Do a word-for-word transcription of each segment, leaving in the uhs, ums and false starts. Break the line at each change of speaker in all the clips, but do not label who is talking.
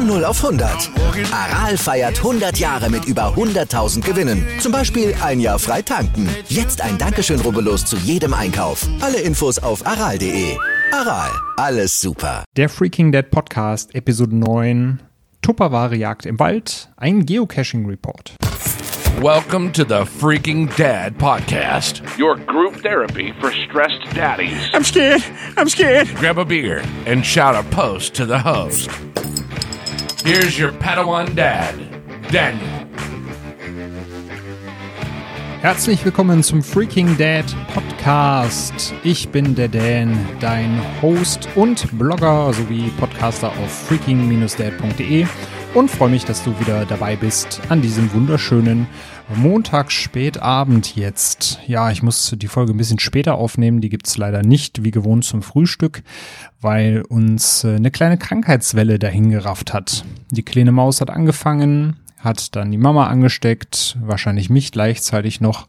Von null auf hundert. Aral feiert hundert Jahre mit über hunderttausend Gewinnen. Zum Beispiel ein Jahr frei tanken. Jetzt ein Dankeschön, rubbellos zu jedem Einkauf. Alle Infos auf aral punkt de. Aral, alles super.
Der Freaking Dead Podcast, Episode neun. Tupperware-Jagd im Wald, ein Geocaching-Report.
Welcome to the Freaking Dad Podcast, your group therapy for stressed daddies.
I'm scared. I'm scared.
Grab a beer and shout a post to the host. Here's your Padawan Dad, Daniel.
Herzlich willkommen zum Freaking Dad Podcast. Ich bin der Dan, dein Host und Blogger sowie Podcaster auf freaking Dad punkt de und freue mich, dass du wieder dabei bist an diesem wunderschönen Montagsspätabend jetzt. Ja, ich muss die Folge ein bisschen später aufnehmen, die gibt's leider nicht wie gewohnt zum Frühstück, weil uns eine kleine Krankheitswelle dahin gerafft hat. Die kleine Maus hat angefangen, hat dann die Mama angesteckt, wahrscheinlich mich gleichzeitig noch.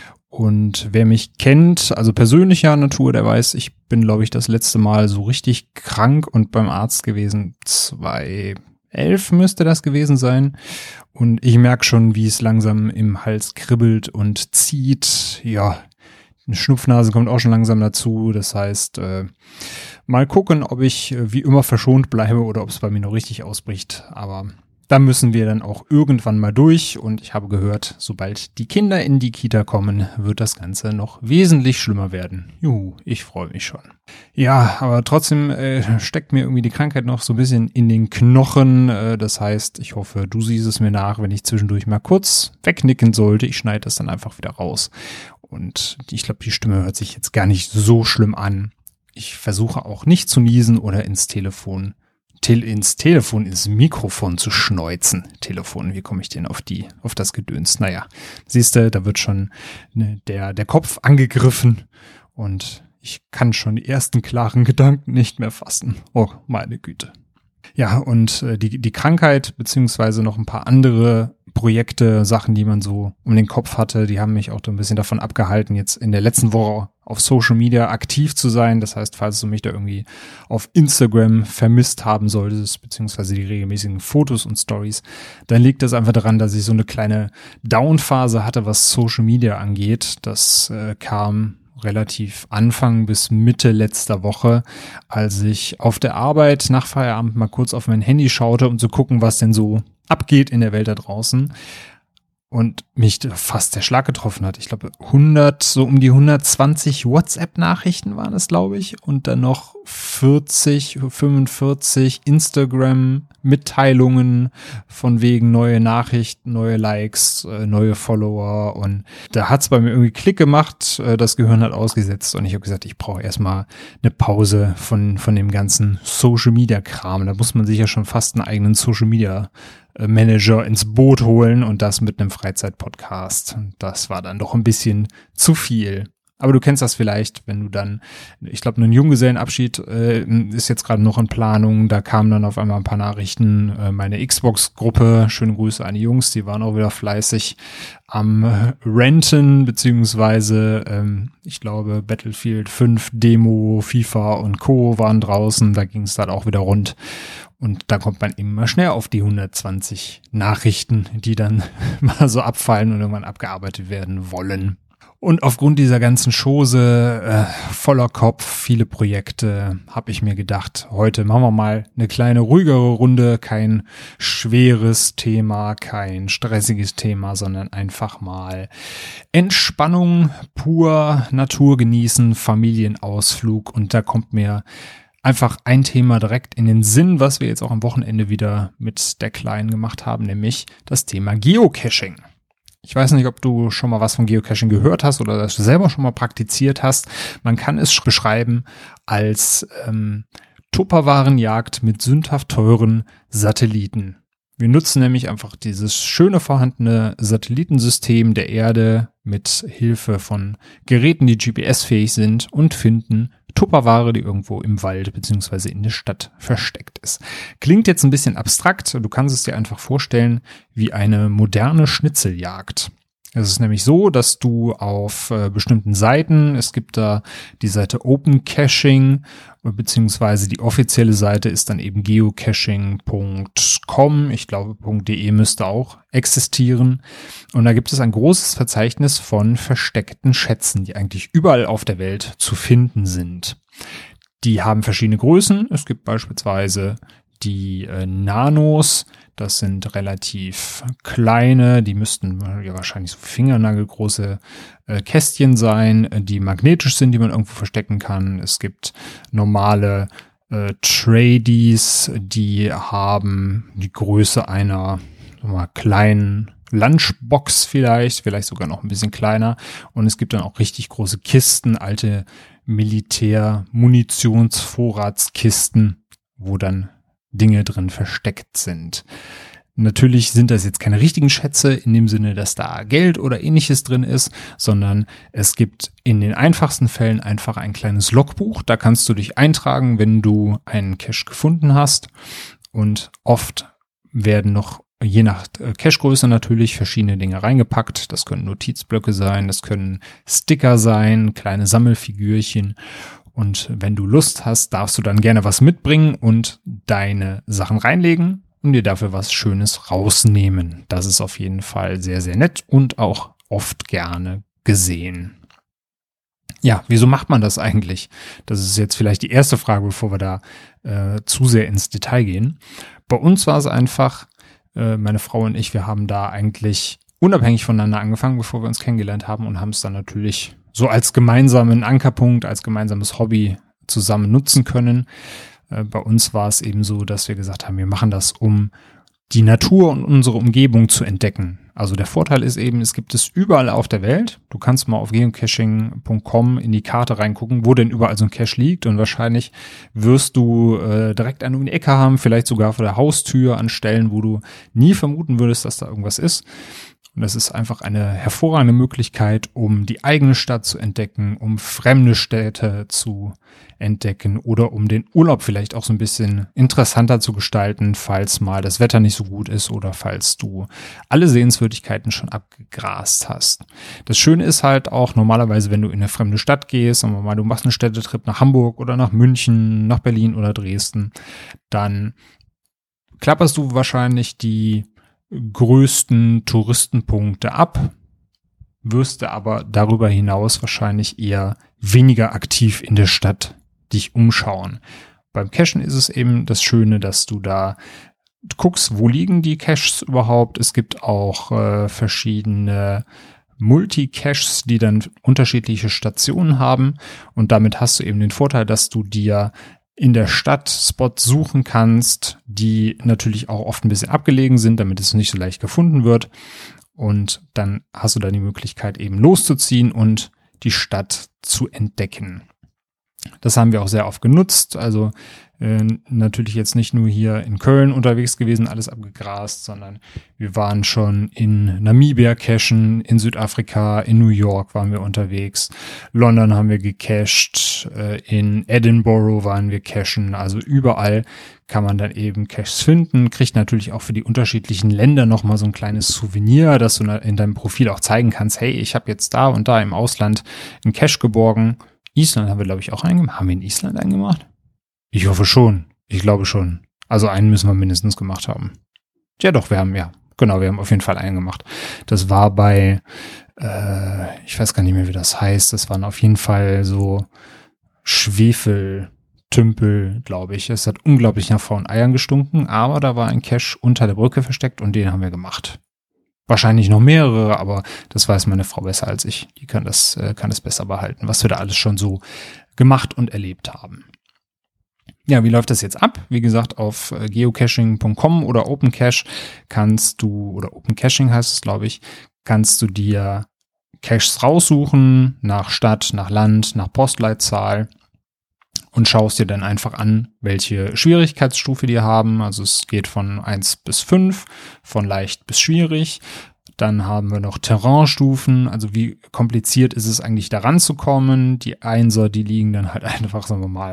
Und wer mich kennt, also persönlicher Natur, der weiß, ich bin, glaube ich, das letzte Mal so richtig krank und beim Arzt gewesen. zweitausendelf müsste das gewesen sein. Und ich merke schon, wie es langsam im Hals kribbelt und zieht. Ja, eine Schnupfnase kommt auch schon langsam dazu. Das heißt, äh, mal gucken, ob ich äh, wie immer verschont bleibe oder ob es bei mir noch richtig ausbricht. Aber da müssen wir dann auch irgendwann mal durch und ich habe gehört, sobald die Kinder in die Kita kommen, wird das Ganze noch wesentlich schlimmer werden. Juhu, ich freue mich schon. Ja, aber trotzdem äh, steckt mir irgendwie die Krankheit noch so ein bisschen in den Knochen. Äh, das heißt, ich hoffe, du siehst es mir nach, wenn ich zwischendurch mal kurz wegnicken sollte. Ich schneide das dann einfach wieder raus. Und ich glaube, die Stimme hört sich jetzt gar nicht so schlimm an. Ich versuche auch nicht zu niesen oder ins Telefon Till ins Telefon, ins Mikrofon zu schneuzen. Telefon, wie komme ich denn auf die, auf das Gedöns? Naja, siehst du, da wird schon ne, der, der Kopf angegriffen und ich kann schon die ersten klaren Gedanken nicht mehr fassen. Oh, meine Güte. Ja, und äh, die, die Krankheit, beziehungsweise noch ein paar andere Projekte, Sachen, die man so um den Kopf hatte, die haben mich auch so ein bisschen davon abgehalten, jetzt in der letzten Woche auf Social Media aktiv zu sein. Das heißt, falls du mich da irgendwie auf Instagram vermisst haben solltest, beziehungsweise die regelmäßigen Fotos und Stories, dann liegt das einfach daran, dass ich so eine kleine Downphase hatte, was Social Media angeht. Das äh, kam relativ Anfang bis Mitte letzter Woche, als ich auf der Arbeit nach Feierabend mal kurz auf mein Handy schaute, um zu gucken, was denn so abgeht in der Welt da draußen. Und mich fast der Schlag getroffen hat. Ich glaube, hundert, so um die hundertzwanzig WhatsApp-Nachrichten waren es, glaube ich. Und dann noch vierzig, fünfundvierzig Instagram-Mitteilungen von wegen neue Nachrichten, neue Likes, äh, neue Follower. Und da hat's bei mir irgendwie Klick gemacht. Äh, das Gehirn hat ausgesetzt. Und ich habe gesagt, ich brauche erstmal eine Pause von, von dem ganzen Social-Media-Kram. Da muss man sich ja schon fast einen eigenen Social-Media Manager ins Boot holen und das mit einem Freizeitpodcast. Das war dann doch ein bisschen zu viel. Aber du kennst das vielleicht, wenn du dann, ich glaube, einen Junggesellenabschied äh, ist jetzt gerade noch in Planung. Da kamen dann auf einmal ein paar Nachrichten. Äh, meine Xbox-Gruppe, schöne Grüße an die Jungs, die waren auch wieder fleißig am Renten, beziehungsweise ähm, ich glaube Battlefield fünf Demo, FIFA und Co. waren draußen. Da ging es dann auch wieder rund. Und da kommt man immer schnell auf die hundertzwanzig Nachrichten, die dann mal so abfallen und irgendwann abgearbeitet werden wollen. Und aufgrund dieser ganzen Chose, äh, voller Kopf, viele Projekte, habe ich mir gedacht, heute machen wir mal eine kleine ruhigere Runde, kein schweres Thema, kein stressiges Thema, sondern einfach mal Entspannung, pur Natur genießen, Familienausflug. Und da kommt mir einfach ein Thema direkt in den Sinn, was wir jetzt auch am Wochenende wieder mit der Kleinen gemacht haben, nämlich das Thema Geocaching. Ich weiß nicht, ob du schon mal was von Geocaching gehört hast oder das selber schon mal praktiziert hast. Man kann es beschreiben als ähm, Tupperwarenjagd mit sündhaft teuren Satelliten. Wir nutzen nämlich einfach dieses schöne vorhandene Satellitensystem der Erde mit Hilfe von Geräten, die G P S-fähig sind und finden Tupperware, die irgendwo im Wald beziehungsweise in der Stadt versteckt ist. Klingt jetzt ein bisschen abstrakt, du kannst es dir einfach vorstellen wie eine moderne Schnitzeljagd. Es ist nämlich so, dass du auf äh, bestimmten Seiten, es gibt da die Seite Open Caching, beziehungsweise die offizielle Seite ist dann eben geocaching punkt com. Ich glaube, .de müsste auch existieren. Und da gibt es ein großes Verzeichnis von versteckten Schätzen, die eigentlich überall auf der Welt zu finden sind. Die haben verschiedene Größen. Es gibt beispielsweise die äh, Nanos. Das sind relativ kleine, die müssten ja wahrscheinlich so fingernagelgroße äh, Kästchen sein, die magnetisch sind, die man irgendwo verstecken kann. Es gibt normale äh, Tradies, die haben die Größe einer sagen wir mal, kleinen Lunchbox vielleicht, vielleicht sogar noch ein bisschen kleiner. Und es gibt dann auch richtig große Kisten, alte Militär-Munitionsvorratskisten, wo dann Dinge drin versteckt sind. Natürlich sind das jetzt keine richtigen Schätze in dem Sinne, dass da Geld oder ähnliches drin ist, sondern es gibt in den einfachsten Fällen einfach ein kleines Logbuch. Da kannst du dich eintragen, wenn du einen Cache gefunden hast. Und oft werden noch, je nach Cachegröße natürlich, verschiedene Dinge reingepackt. Das können Notizblöcke sein, das können Sticker sein, kleine Sammelfigürchen. Und wenn du Lust hast, darfst du dann gerne was mitbringen und deine Sachen reinlegen und dir dafür was Schönes rausnehmen. Das ist auf jeden Fall sehr, sehr nett und auch oft gerne gesehen. Ja, wieso macht man das eigentlich? Das ist jetzt vielleicht die erste Frage, bevor wir da äh, zu sehr ins Detail gehen. Bei uns war es einfach, äh, meine Frau und ich, wir haben da eigentlich unabhängig voneinander angefangen, bevor wir uns kennengelernt haben und haben es dann natürlich so als gemeinsamen Ankerpunkt, als gemeinsames Hobby zusammen nutzen können. Äh, bei uns war es eben so, dass wir gesagt haben, wir machen das, um die Natur und unsere Umgebung zu entdecken. Also der Vorteil ist eben, es gibt es überall auf der Welt. Du kannst mal auf geocaching punkt com in die Karte reingucken, wo denn überall so ein Cache liegt. Und wahrscheinlich wirst du äh, direkt einen um die Ecke haben, vielleicht sogar vor der Haustür an Stellen, wo du nie vermuten würdest, dass da irgendwas ist. Und das ist einfach eine hervorragende Möglichkeit, um die eigene Stadt zu entdecken, um fremde Städte zu entdecken oder um den Urlaub vielleicht auch so ein bisschen interessanter zu gestalten, falls mal das Wetter nicht so gut ist oder falls du alle Sehenswürdigkeiten schon abgegrast hast. Das Schöne ist halt auch normalerweise, wenn du in eine fremde Stadt gehst, sagen wir mal, du machst einen Städtetrip nach Hamburg oder nach München, nach Berlin oder Dresden, dann klapperst du wahrscheinlich die größten Touristenpunkte ab, wirst du aber darüber hinaus wahrscheinlich eher weniger aktiv in der Stadt dich umschauen. Beim Cachen ist es eben das Schöne, dass du da guckst, wo liegen die Caches überhaupt. Es gibt auch äh, verschiedene Multi-Caches, die dann unterschiedliche Stationen haben und damit hast du eben den Vorteil, dass du dir in der Stadt Spots suchen kannst, die natürlich auch oft ein bisschen abgelegen sind, damit es nicht so leicht gefunden wird. Und dann hast du dann die Möglichkeit, eben loszuziehen und die Stadt zu entdecken. Das haben wir auch sehr oft genutzt. Also äh, natürlich jetzt nicht nur hier in Köln unterwegs gewesen, alles abgegrast, sondern wir waren schon in Namibia cachen, in Südafrika, in New York waren wir unterwegs, London haben wir gecached, äh, in Edinburgh waren wir cachen, also überall kann man dann eben Caches finden, kriegt natürlich auch für die unterschiedlichen Länder nochmal so ein kleines Souvenir, dass du in deinem Profil auch zeigen kannst, hey, ich habe jetzt da und da im Ausland einen Cache geborgen. Island haben wir, glaube ich, auch eingemacht. Haben wir in Island eingemacht? Ich hoffe schon. Ich glaube schon. Also einen müssen wir mindestens gemacht haben. Ja doch, wir haben, ja, genau, wir haben auf jeden Fall einen gemacht. Das war bei, äh, ich weiß gar nicht mehr, wie das heißt. Das waren auf jeden Fall so Schwefeltümpel, glaube ich. Es hat unglaublich nach V und Eiern gestunken, aber da war ein Cache unter der Brücke versteckt und den haben wir gemacht. Wahrscheinlich noch mehrere, aber das weiß meine Frau besser als ich. Die kann das, äh, kann es besser behalten, was wir da alles schon so gemacht und erlebt haben. Ja, wie läuft das jetzt ab? Wie gesagt, auf äh, geocaching punkt com oder OpenCache kannst du, oder OpenCaching heißt es, glaube ich, kannst du dir Caches raussuchen, nach Stadt, nach Land, nach Postleitzahl und schaust dir dann einfach an, welche Schwierigkeitsstufe die haben. Also es geht von eins bis fünf, von leicht bis schwierig. Dann haben wir noch Terrainstufen, also wie kompliziert ist es eigentlich da ranzukommen. Die Einser, die liegen dann halt einfach, sagen wir mal,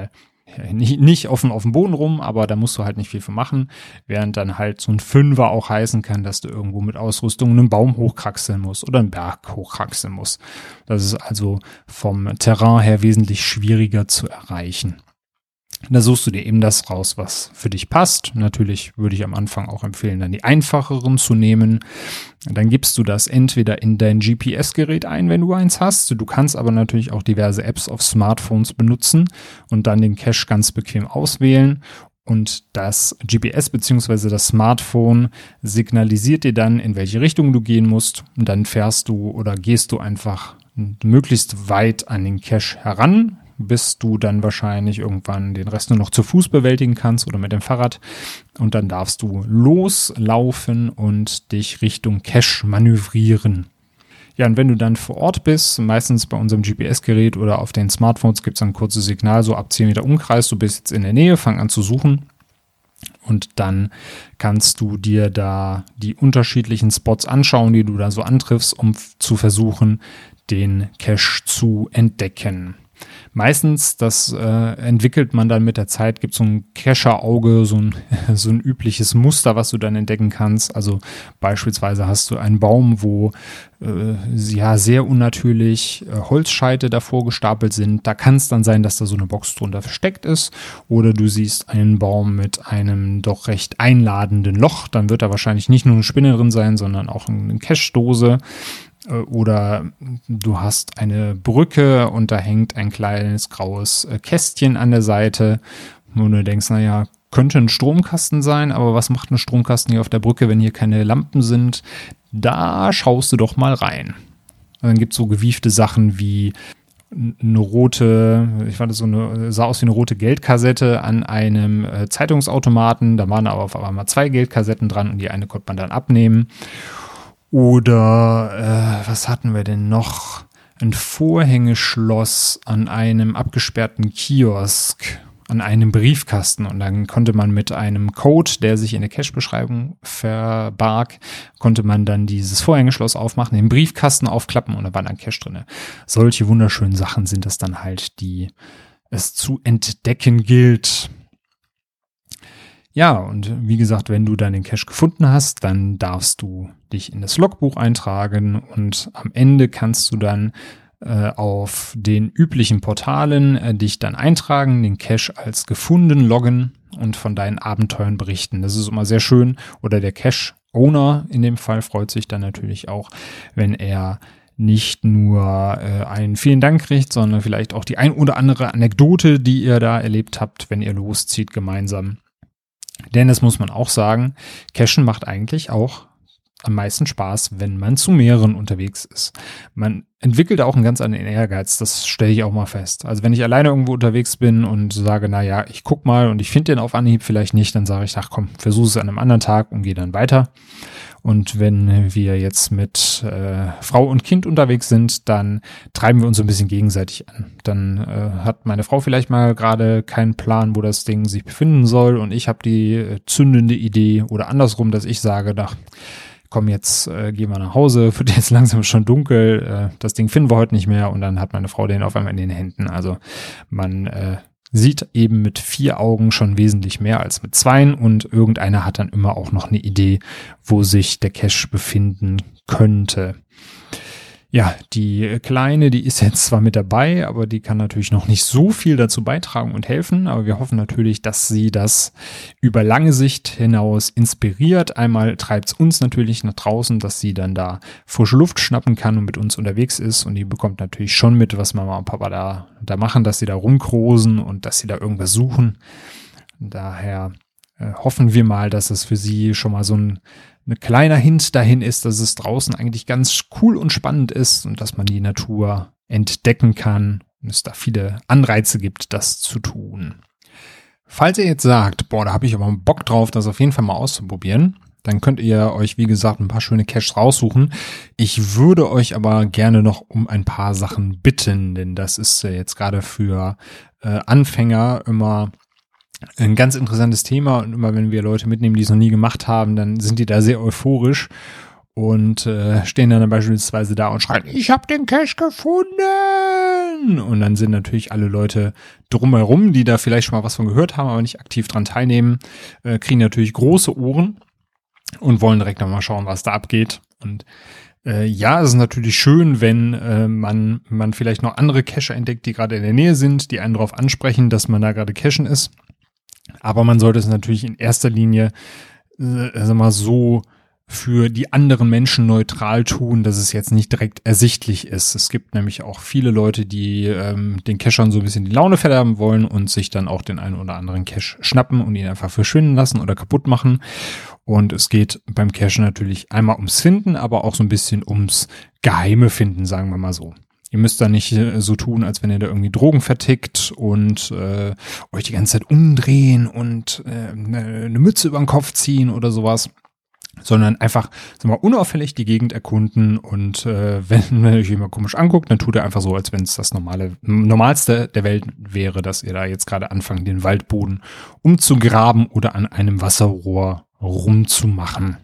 nicht, nicht auf, auf dem Boden rum, aber da musst du halt nicht viel für machen, während dann halt so ein Fünfer auch heißen kann, dass du irgendwo mit Ausrüstung einen Baum hochkraxeln musst oder einen Berg hochkraxeln musst. Das ist also vom Terrain her wesentlich schwieriger zu erreichen. Da suchst du dir eben das raus, was für dich passt. Natürlich würde ich am Anfang auch empfehlen, dann die einfacheren zu nehmen. Dann gibst du das entweder in dein G P S-Gerät ein, wenn du eins hast. Du kannst aber natürlich auch diverse Apps auf Smartphones benutzen und dann den Cache ganz bequem auswählen. Und das G P S bzw. das Smartphone signalisiert dir dann, in welche Richtung du gehen musst. Und dann fährst du oder gehst du einfach möglichst weit an den Cache heran, bis du dann wahrscheinlich irgendwann den Rest nur noch zu Fuß bewältigen kannst oder mit dem Fahrrad. Und dann darfst du loslaufen und dich Richtung Cache manövrieren. Ja, und wenn du dann vor Ort bist, meistens bei unserem G P S-Gerät oder auf den Smartphones gibt es ein kurzes Signal, so ab zehn Meter Umkreis, du bist jetzt in der Nähe, fang an zu suchen. Und dann kannst du dir da die unterschiedlichen Spots anschauen, die du da so antriffst, um zu versuchen, den Cache zu entdecken. Meistens, das äh, entwickelt man dann mit der Zeit, gibt so ein Cacher-Auge, so ein, so ein übliches Muster, was du dann entdecken kannst. Also beispielsweise hast du einen Baum, wo äh, ja sehr unnatürlich äh, Holzscheite davor gestapelt sind. Da kann es dann sein, dass da so eine Box drunter versteckt ist. Oder du siehst einen Baum mit einem doch recht einladenden Loch. Dann wird da wahrscheinlich nicht nur eine Spinne drin sein, sondern auch eine Cache-Dose. Oder du hast eine Brücke und da hängt ein kleines graues Kästchen an der Seite, wo du denkst, naja, könnte ein Stromkasten sein, aber was macht ein Stromkasten hier auf der Brücke, wenn hier keine Lampen sind? Da schaust du doch mal rein. Und dann gibt es so gewiefte Sachen wie eine rote, ich fand das so eine, sah aus wie eine rote Geldkassette an einem äh, Zeitungsautomaten. Da waren aber auf einmal zwei Geldkassetten dran und die eine konnte man dann abnehmen. Oder äh, was hatten wir denn noch? Ein Vorhängeschloss an einem abgesperrten Kiosk, an einem Briefkasten. Und dann konnte man mit einem Code, der sich in der Cache-Beschreibung verbarg, konnte man dann dieses Vorhängeschloss aufmachen, den Briefkasten aufklappen und da war dann Cache drin. Solche wunderschönen Sachen sind es dann halt, die es zu entdecken gilt. Ja, und wie gesagt, wenn du dann den Cache gefunden hast, dann darfst du dich in das Logbuch eintragen und am Ende kannst du dann äh, auf den üblichen Portalen äh, dich dann eintragen, den Cache als gefunden loggen und von deinen Abenteuern berichten. Das ist immer sehr schön. Oder der Cache-Owner in dem Fall freut sich dann natürlich auch, wenn er nicht nur äh, einen vielen Dank kriegt, sondern vielleicht auch die ein oder andere Anekdote, die ihr da erlebt habt, wenn ihr loszieht gemeinsam. Denn das muss man auch sagen, Cachen macht eigentlich auch am meisten Spaß, wenn man zu mehreren unterwegs ist. Man entwickelt auch einen ganz anderen Ehrgeiz, das stelle ich auch mal fest. Also wenn ich alleine irgendwo unterwegs bin und sage, na ja, ich guck mal und ich finde den auf Anhieb vielleicht nicht, dann sage ich, ach komm, versuche es an einem anderen Tag und gehe dann weiter. Und wenn wir jetzt mit äh, Frau und Kind unterwegs sind, dann treiben wir uns so ein bisschen gegenseitig an. Dann äh, hat meine Frau vielleicht mal gerade keinen Plan, wo das Ding sich befinden soll und ich habe die äh, zündende Idee oder andersrum, dass ich sage, ach, komm, jetzt äh, gehen wir nach Hause, wird jetzt langsam schon dunkel, äh, das Ding finden wir heute nicht mehr und dann hat meine Frau den auf einmal in den Händen. Also man äh, sieht eben mit vier Augen schon wesentlich mehr als mit zweien und irgendeiner hat dann immer auch noch eine Idee, wo sich der Cache befinden könnte. Ja, die Kleine, die ist jetzt zwar mit dabei, aber die kann natürlich noch nicht so viel dazu beitragen und helfen, aber wir hoffen natürlich, dass sie das über lange Sicht hinaus inspiriert. Einmal treibt es uns natürlich nach draußen, dass sie dann da frische Luft schnappen kann und mit uns unterwegs ist und die bekommt natürlich schon mit, was Mama und Papa da, da machen, dass sie da rumkrosen und dass sie da irgendwas suchen. Daher äh, hoffen wir mal, dass es für sie schon mal so ein ein kleiner Hint dahin ist, dass es draußen eigentlich ganz cool und spannend ist und dass man die Natur entdecken kann und es da viele Anreize gibt, das zu tun. Falls ihr jetzt sagt, boah, da habe ich aber Bock drauf, das auf jeden Fall mal auszuprobieren, dann könnt ihr euch, wie gesagt, ein paar schöne Caches raussuchen. Ich würde euch aber gerne noch um ein paar Sachen bitten, denn das ist jetzt gerade für äh, Anfänger immer ein ganz interessantes Thema und immer wenn wir Leute mitnehmen, die es noch nie gemacht haben, dann sind die da sehr euphorisch und äh, stehen dann beispielsweise da und schreien, ich habe den Cache gefunden! gefunden und dann sind natürlich alle Leute drumherum, die da vielleicht schon mal was von gehört haben, aber nicht aktiv dran teilnehmen, äh, kriegen natürlich große Ohren und wollen direkt nochmal schauen, was da abgeht. Und äh, ja, es ist natürlich schön, wenn äh, man man vielleicht noch andere Cacher entdeckt, die gerade in der Nähe sind, die einen darauf ansprechen, dass man da gerade cachen ist. Aber man sollte es natürlich in erster Linie äh, sag mal so für die anderen Menschen neutral tun, dass es jetzt nicht direkt ersichtlich ist. Es gibt nämlich auch viele Leute, die ähm, den Cachern so ein bisschen die Laune verderben wollen und sich dann auch den einen oder anderen Cache schnappen und ihn einfach verschwinden lassen oder kaputt machen. Und es geht beim Cachen natürlich einmal ums Finden, aber auch so ein bisschen ums geheime Finden, sagen wir mal so. Ihr müsst da nicht äh, so tun, als wenn ihr da irgendwie Drogen vertickt und äh, euch die ganze Zeit umdrehen und äh, eine Mütze über den Kopf ziehen oder sowas, sondern einfach, sag mal, unauffällig die Gegend erkunden und äh, wenn, wenn ihr euch jemand komisch anguckt, dann tut ihr einfach so, als wenn es das normale, normalste der Welt wäre, dass ihr da jetzt gerade anfangt, den Waldboden umzugraben oder an einem Wasserrohr rumzumachen.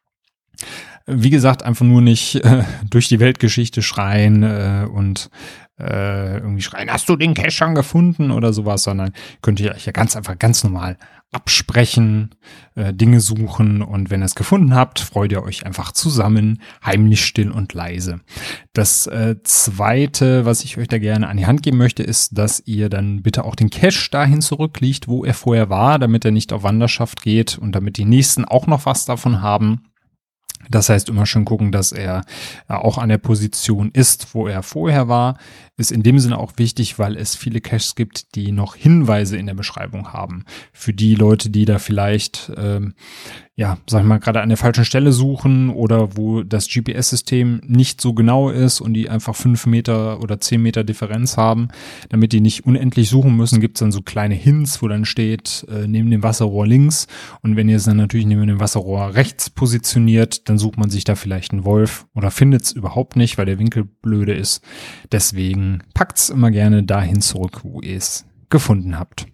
Wie gesagt, einfach nur nicht äh, durch die Weltgeschichte schreien äh, und äh, irgendwie schreien, hast du den Cache schon gefunden oder sowas, sondern könnt ihr euch ja ganz einfach ganz normal absprechen, äh, Dinge suchen und wenn ihr es gefunden habt, freut ihr euch einfach zusammen, heimlich, still und leise. Das äh, Zweite, was ich euch da gerne an die Hand geben möchte, ist, dass ihr dann bitte auch den Cache dahin zurücklegt, wo er vorher war, damit er nicht auf Wanderschaft geht und damit die Nächsten auch noch was davon haben. Das heißt, immer schön gucken, dass er auch an der Position ist, wo er vorher war. Ist in dem Sinne auch wichtig, weil es viele Caches gibt, die noch Hinweise in der Beschreibung haben. Für die Leute, die da vielleicht, ähm, ja, sag ich mal, gerade an der falschen Stelle suchen oder wo das G P S-System nicht so genau ist und die einfach fünf Meter oder zehn Meter Differenz haben, damit die nicht unendlich suchen müssen, gibt's dann so kleine Hints, wo dann steht, äh, neben dem Wasserrohr links. Und wenn ihr es dann natürlich neben dem Wasserrohr rechts positioniert, dann sucht man sich da vielleicht einen Wolf oder findet es überhaupt nicht, weil der Winkel blöde ist. Deswegen packt's immer gerne dahin zurück, wo ihr es gefunden habt.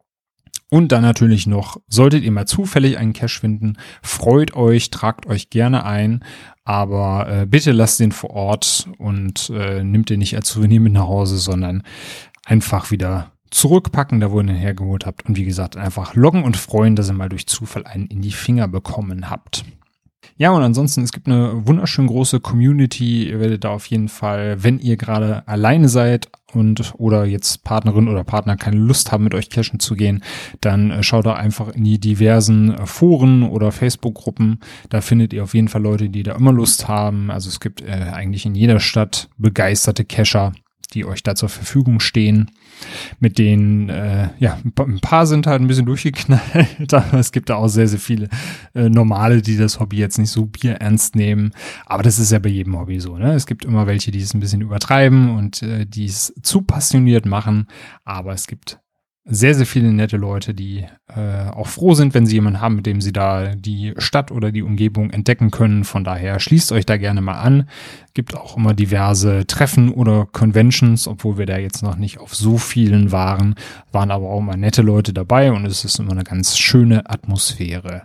Und dann natürlich noch, solltet ihr mal zufällig einen Cache finden, freut euch, tragt euch gerne ein, aber äh, bitte lasst den vor Ort und äh, nehmt den nicht als Souvenir mit nach Hause, sondern einfach wieder zurückpacken, da wo ihr den hergeholt habt. Und wie gesagt, einfach loggen und freuen, dass ihr mal durch Zufall einen in die Finger bekommen habt. Ja, und ansonsten, es gibt eine wunderschön große Community. Ihr werdet da auf jeden Fall, wenn ihr gerade alleine seid und oder jetzt Partnerin oder Partner keine Lust haben, mit euch cachen zu gehen, dann äh, schaut da einfach in die diversen äh, Foren oder Facebook-Gruppen. Da findet ihr auf jeden Fall Leute, die da immer Lust haben. Also es gibt äh, eigentlich in jeder Stadt begeisterte Cacher, die euch da zur Verfügung stehen. Mit denen, äh, ja, ein paar sind halt ein bisschen durchgeknallt, aber es gibt da auch sehr, sehr viele äh, Normale, die das Hobby jetzt nicht so bierernst nehmen. Aber das ist ja bei jedem Hobby so, ne? Es gibt immer welche, die es ein bisschen übertreiben und äh, die es zu passioniert machen. Aber es gibt sehr, sehr viele nette Leute, die äh, auch froh sind, wenn sie jemanden haben, mit dem sie da die Stadt oder die Umgebung entdecken können. Von daher schließt euch da gerne mal an. Gibt auch immer diverse Treffen oder Conventions, obwohl wir da jetzt noch nicht auf so vielen waren. Waren aber auch immer nette Leute dabei und es ist immer eine ganz schöne Atmosphäre.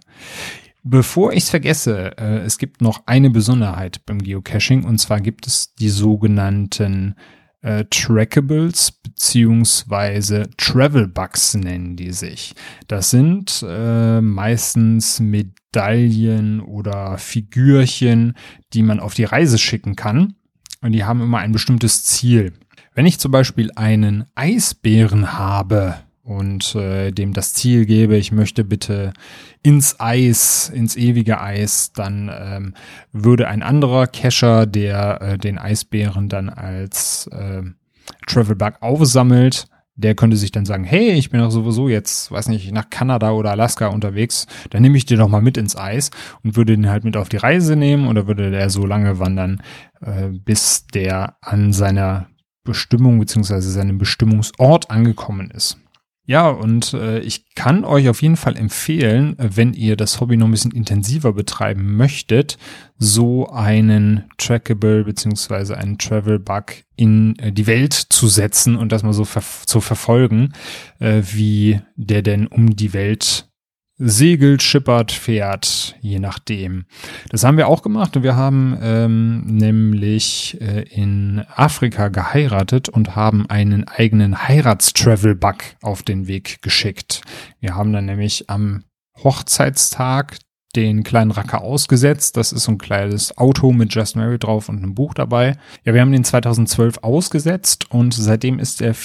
Bevor ich es vergesse, äh, es gibt noch eine Besonderheit beim Geocaching und zwar gibt es die sogenannten Äh, Trackables beziehungsweise Travel Bugs nennen die sich. Das sind äh, meistens Medaillen oder Figürchen, die man auf die Reise schicken kann und die haben immer ein bestimmtes Ziel. Wenn ich zum Beispiel einen Eisbären habe und äh, dem das Ziel gebe, ich möchte bitte ins Eis, ins ewige Eis, dann ähm, würde ein anderer Cacher, der äh, den Eisbären dann als äh, Travel Bug aufsammelt, der könnte sich dann sagen, hey, ich bin doch sowieso jetzt, weiß nicht, nach Kanada oder Alaska unterwegs, dann nehme ich den doch mal mit ins Eis und würde den halt mit auf die Reise nehmen oder würde der so lange wandern, äh, bis der an seiner Bestimmung beziehungsweise seinem Bestimmungsort angekommen ist. Ja, und äh, ich kann euch auf jeden Fall empfehlen, wenn ihr das Hobby noch ein bisschen intensiver betreiben möchtet, so einen Trackable beziehungsweise einen Travel Bug in äh, die Welt zu setzen und das mal so ver- zu verfolgen, äh, wie der denn um die Welt segelt, schippert, fährt, je nachdem. Das haben wir auch gemacht und wir haben ähm, nämlich äh, in Afrika geheiratet und haben einen eigenen Heirats-Travel-Bug auf den Weg geschickt. Wir haben dann nämlich am Hochzeitstag den kleinen Racker ausgesetzt. Das ist so ein kleines Auto mit Just Married drauf und einem Buch dabei. Ja, wir haben den zweitausendzwölf ausgesetzt und seitdem ist er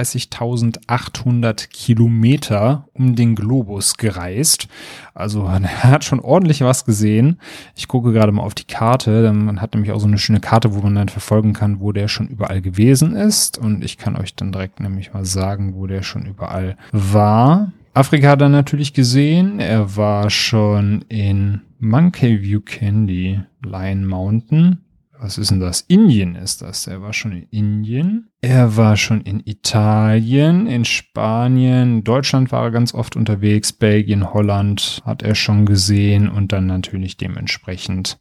vierunddreißigtausendachthundert Kilometer um den Globus gereist. Also er hat schon ordentlich was gesehen. Ich gucke gerade mal auf die Karte. Man hat nämlich auch so eine schöne Karte, wo man dann verfolgen kann, wo der schon überall gewesen ist. Und ich kann euch dann direkt nämlich mal sagen, wo der schon überall war. Afrika hat er natürlich gesehen. Er war schon in Monkey View Candy, Lion Mountain. Was ist denn das? Indien ist das. Er war schon in Indien. Er war schon in Italien, in Spanien, Deutschland war er ganz oft unterwegs, Belgien, Holland hat er schon gesehen und dann natürlich dementsprechend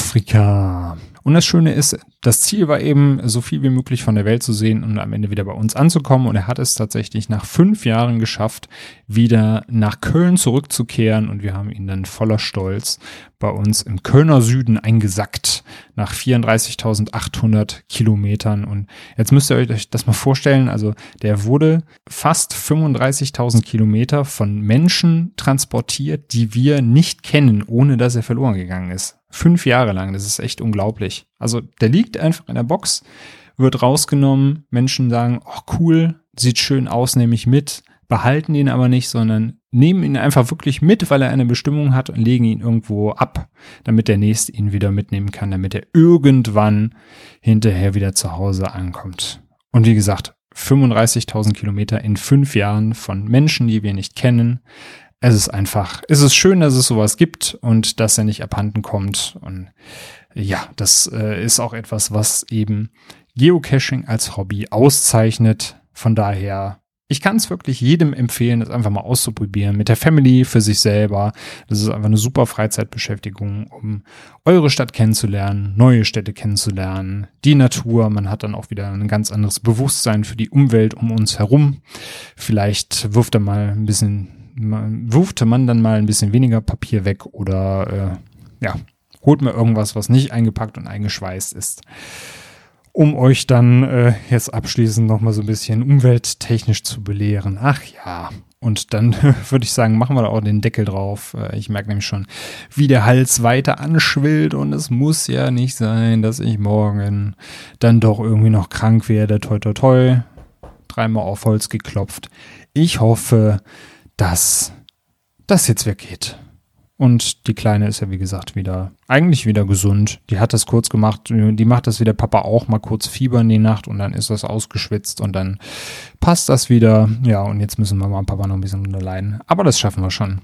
Afrika. Und das Schöne ist, das Ziel war eben, so viel wie möglich von der Welt zu sehen und am Ende wieder bei uns anzukommen. Und er hat es tatsächlich nach fünf Jahren geschafft, wieder nach Köln zurückzukehren. Und wir haben ihn dann voller Stolz bei uns im Kölner Süden eingesackt nach vierunddreißigtausendachthundert Kilometern. Und jetzt müsst ihr euch das mal vorstellen. Also der wurde fast fünfunddreißigtausend Kilometer von Menschen transportiert, die wir nicht kennen, ohne dass er verloren gegangen ist. Fünf Jahre lang, das ist echt unglaublich. Also der liegt einfach in der Box, wird rausgenommen, Menschen sagen, oh cool, sieht schön aus, nehme ich mit, behalten ihn aber nicht, sondern nehmen ihn einfach wirklich mit, weil er eine Bestimmung hat und legen ihn irgendwo ab, damit der Nächste ihn wieder mitnehmen kann, damit er irgendwann hinterher wieder zu Hause ankommt. Und wie gesagt, fünfunddreißigtausend Kilometer in fünf Jahren von Menschen, die wir nicht kennen. Es ist einfach, es ist schön, dass es sowas gibt und dass er nicht abhanden kommt. Und ja, das äh, ist auch etwas, was eben Geocaching als Hobby auszeichnet. Von daher, ich kann es wirklich jedem empfehlen, das einfach mal auszuprobieren. Mit der Family, für sich selber. Das ist einfach eine super Freizeitbeschäftigung, um eure Stadt kennenzulernen, neue Städte kennenzulernen, die Natur. Man hat dann auch wieder ein ganz anderes Bewusstsein für die Umwelt um uns herum. Vielleicht wirft er mal ein bisschen wurfte man dann mal ein bisschen weniger Papier weg oder äh, ja, holt mal irgendwas, was nicht eingepackt und eingeschweißt ist. Um euch dann äh, jetzt abschließend nochmal so ein bisschen umwelttechnisch zu belehren. Ach ja, und dann würde ich sagen, machen wir da auch den Deckel drauf. Äh, ich merke nämlich schon, wie der Hals weiter anschwillt und es muss ja nicht sein, dass ich morgen dann doch irgendwie noch krank werde. Toi, toi, toi. Dreimal auf Holz geklopft. Ich hoffe, dass das jetzt weggeht. Und die Kleine ist ja, wie gesagt, wieder, eigentlich wieder gesund. Die hat das kurz gemacht, die macht das wie der Papa auch, mal kurz Fieber in die Nacht und dann ist das ausgeschwitzt und dann passt das wieder. Ja, und jetzt müssen Mama und Papa noch ein bisschen unterleiden. Aber das schaffen wir schon.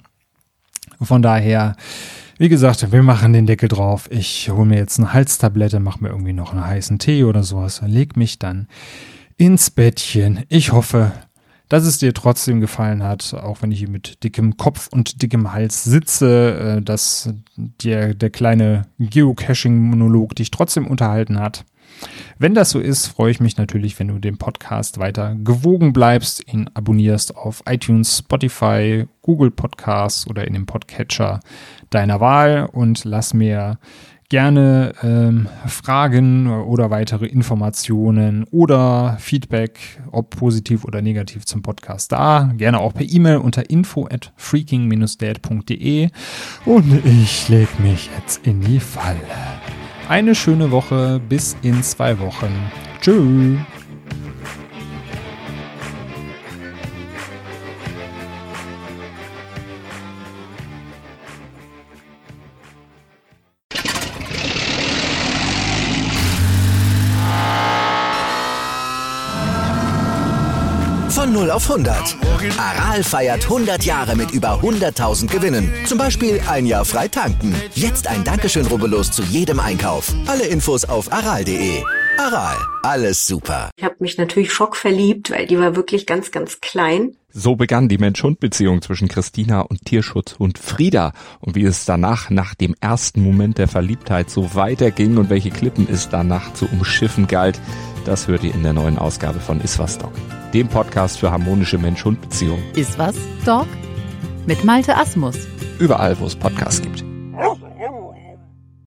Von daher, wie gesagt, wir machen den Deckel drauf. Ich hole mir jetzt eine Halstablette, mache mir irgendwie noch einen heißen Tee oder sowas, leg mich dann ins Bettchen. Ich hoffe, dass es dir trotzdem gefallen hat, auch wenn ich hier mit dickem Kopf und dickem Hals sitze, dass der, der kleine Geocaching-Monolog dich trotzdem unterhalten hat. Wenn das so ist, freue ich mich natürlich, wenn du den Podcast weiter gewogen bleibst, ihn abonnierst auf iTunes, Spotify, Google Podcasts oder in dem Podcatcher deiner Wahl und lass mir gerne ähm, Fragen oder weitere Informationen oder Feedback, ob positiv oder negativ zum Podcast da. Gerne auch per E-Mail unter info at freaking dash dad punkt de und ich leg mich jetzt in die Falle. Eine schöne Woche, bis in zwei Wochen. Tschüss.
Von null auf hundert. Aral feiert hundert Jahre mit über hunderttausend Gewinnen. Zum Beispiel ein Jahr frei tanken. Jetzt ein Dankeschön, rubbellos zu jedem Einkauf. Alle Infos auf aral punkt de. Aral, alles super.
Ich habe mich natürlich schockverliebt, weil die war wirklich ganz, ganz klein.
So begann die Mensch-Hund-Beziehung zwischen Christina und Tierschutzhund Frieda. Und wie es danach, nach dem ersten Moment der Verliebtheit, so weiterging und welche Klippen es danach zu umschiffen galt, das hört ihr in der neuen Ausgabe von Iswas Dog, dem Podcast für harmonische Mensch-Hund-Beziehungen.
Iswas Dog? mit Malte Asmus.
Überall, wo es Podcasts gibt.